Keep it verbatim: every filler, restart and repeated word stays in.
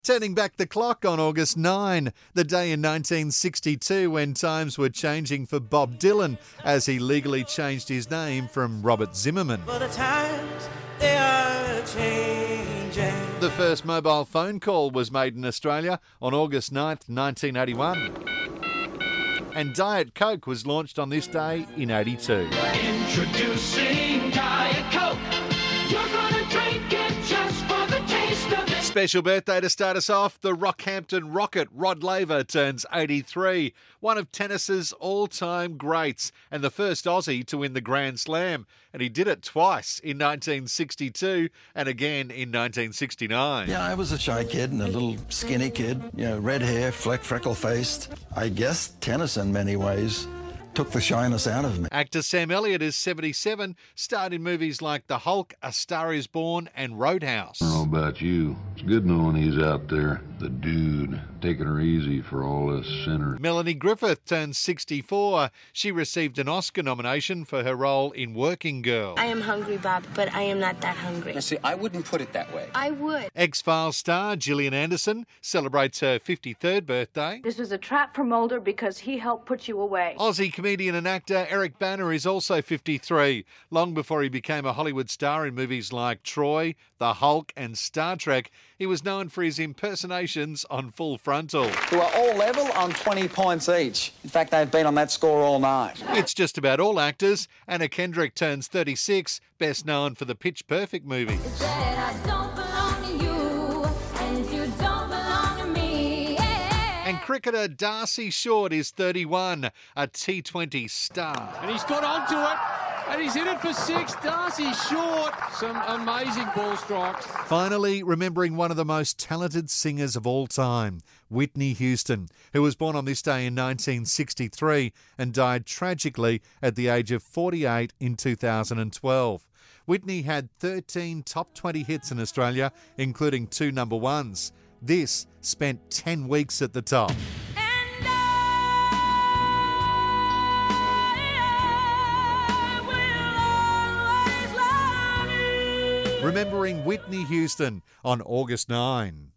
Turning back the clock on August ninth, the day in nineteen sixty-two when times were changing for Bob Dylan as he legally changed his name from Robert Zimmerman. For the times they are changing. The first mobile phone call was made in Australia on August ninth, nineteen eighty-one. And Diet Coke was launched on this day in eighty-two. Introducing Diet Coke. You're gonna drink it just for the taste of it. Special birthday to start us off. The Rockhampton Rocket, Rod Laver, turns eighty-three. One of tennis's all-time greats and the first Aussie to win the Grand Slam. And he did it twice, in nineteen sixty-two and again in nineteen sixty-nine. Yeah, I was a shy kid and a little skinny kid. You know, red hair, fleck, freckle-faced. I guess tennis in many ways took the shyness out of me. Actor Sam Elliott is seventy-seven, starred in movies like The Hulk, A Star Is Born and Roadhouse. I don't know about you. It's good knowing he's out there, the dude, taking her easy for all us sinners. Melanie Griffith turns sixty-four. She received an Oscar nomination for her role in Working Girl. I am hungry, Bob, but I am not that hungry. Now, see, I wouldn't put it that way. I would. X-Files star Gillian Anderson celebrates her fifty-third birthday. This was a trap for Mulder because he helped put you away. Aussie comedian and actor Eric Banner is also fifty-three. Long before he became a Hollywood star in movies like Troy, The Hulk and Star Trek, he was known for his impersonations on Full Frontal. Who are all level on twenty points each. In fact, they've been on that score all night. It's just about all actors. Anna Kendrick turns thirty-six, best known for the Pitch Perfect movie. And cricketer Darcy Short is thirty-one, a T twenty star. And he's got onto it, and he's in it for six. Darcy Short, some amazing ball strikes. Finally, remembering one of the most talented singers of all time, Whitney Houston, who was born on this day in nineteen sixty-three and died tragically at the age of forty-eight in two thousand twelve. Whitney had thirteen top twenty hits in Australia, including two number ones. This spent ten weeks at the top. Remembering Whitney Houston on August ninth.